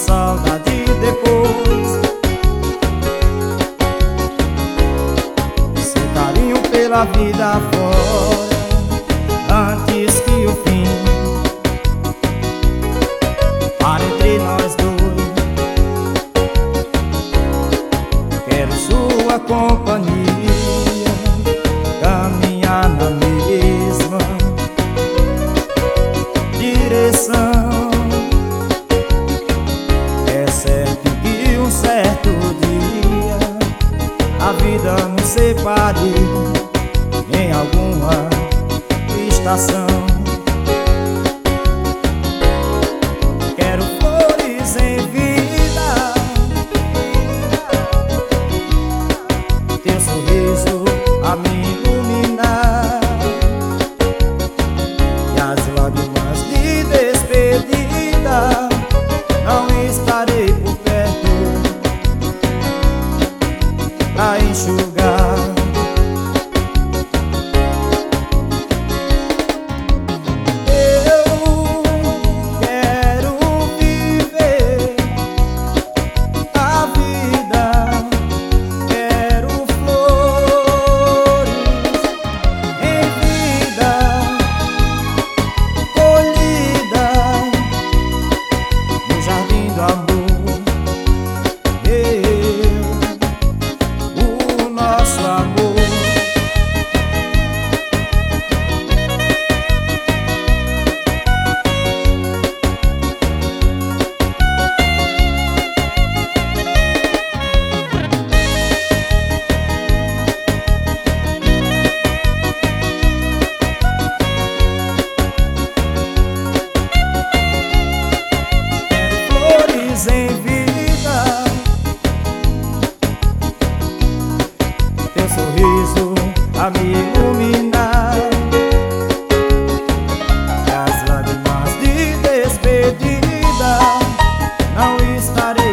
saudade depois. Seu carinho pela vida fora, antes que o fim para entre nós dois. Quero sua companhia, caminhar na mesma direção. É certo que um certo dia a vida nos separe em alguma estação. Quero flores em vida, teu sorriso a me iluminar, e as lágrimas de despedida não estarei por perto pra enxugar. Em vida, teu sorriso a me iluminar, e as lágrimas de despedida não estarei